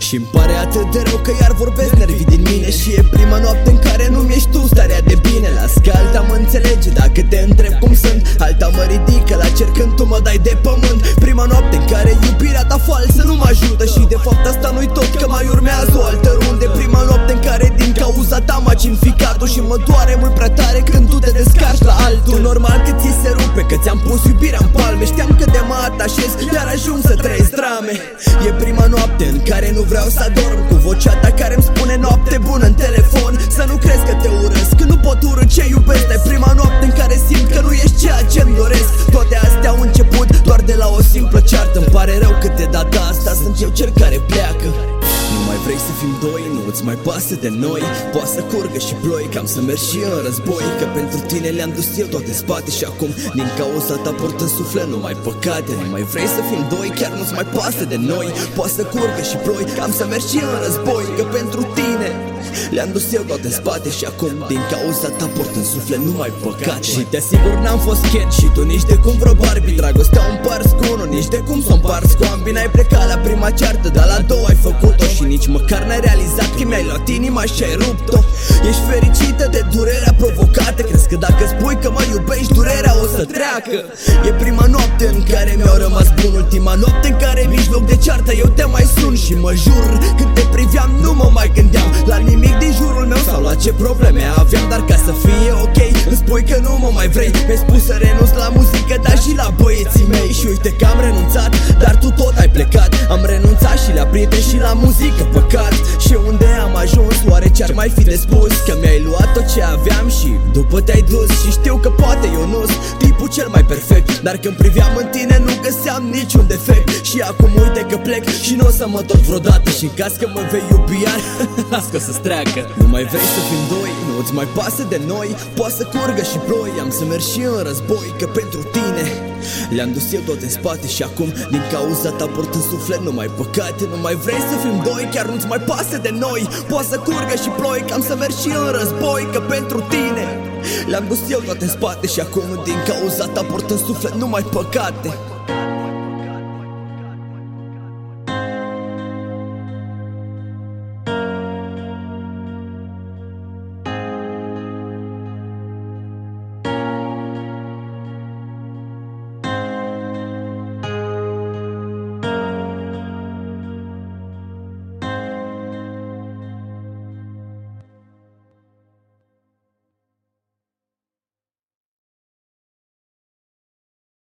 Și-mi pare atât de rău că iar vorbesc nervii din mine. Și e prima noapte în care nu-mi ești tu starea de bine. Las că alta mă înțelege dacă te întreb cum sunt, alta mă ridică la cer când tu mă dai de pământ. Prima noapte în care iubirea ta falsă nu mă ajută și de fapt asta nu-i tot, că mai urmează o altă runde. Prima noapte în care din cauza ta m-a cinficat-o și mă doare mult prea tare când tu te descarci la altul. Normal că ți se rupe, că ți-am pus iubirea în palme. Știam că de mă atașez, iar ajung să trăiesc drame. E prima noapte în care nu vreau să adorm, cu vocea ta care-mi spune noapte bună în telefon. Să nu crezi că te urăsc, că nu pot urâ ce iubesc. E prima noapte în care simt că nu ești ceea ce-mi doresc. Toate astea au început doar de la o simplă ceartă. Îmi pare rău că de data asta sunt eu cel care pleacă. Nu mai vrei să fim doi, nu-ți mai pasă de noi. Poate să curgă și ploi, cam să mergi și în război. Că pentru tine le-am dus eu toate în spate și acum din cauza ta port în suflet numai păcate. Nu mai vrei să fim doi, chiar nu-ți mai pasă de noi. Poate să curgă și ploi, cam să mergi și în război. Că pentru tine le-am dus eu toate în spate și acum din cauza ta port în suflet numai păcate. Și te asigur n-am fost Ken și tu nici de cum vreo Barbie. Dragostea o împarți cu unul, nici de cum s-o împarți cu ambii. N-ai plecat la prima ceartă, dar la două ai făcut-o și nici măcar n-ai realizat că mi-ai luat inima și ai rupt-o. Ești fericită de durerea provocată, crezi că dacă spui că mă iubești, durerea o să treacă. E prima noapte în care mi-au rămas bun, ultima noapte în care în mijloc de ceartă eu te mai sun. Și mă jur, când te priveam nu mă mai gândeam la nimic din jurul meu sau la ce probleme aveam. Dar ca să fie ok, îmi spui că nu mă mai vrei. Mi-ai spus să renunț la muzică, dar și la băieții mei. Și uite că am renunțat, dar tu tot ai plecat. Am renunțat și la prieteni și la muzică, păcat. Și unde am ajuns, oare ce-ar mai fi de spus? Că mi-ai luat tot ce aveam și după te-ai dus. Și știu că poate eu nu-s tipul cel mai perfect, dar când priveam în tine nu găseam niciun defect. Și acum uite că plec și nu o să mă întorc vreodată. Și în caz că mă vei iubi iar, las că o să-ți treacă. Nu mai vrei să fim doi, nu-ți mai pasă de noi. Poate să curgă și ploi, am să merg și în război. Că pentru tine le-am dus eu tot în spate și acum din cauza ta port în suflet numai păcate. Nu mai vrei să fim doi, chiar nu-ți mai pasă de noi. Poate să curgă și ploi, că am să merg și în război. Că pentru tine le-am dus eu toate în spate și acum din cauza ta port în suflet numai păcate.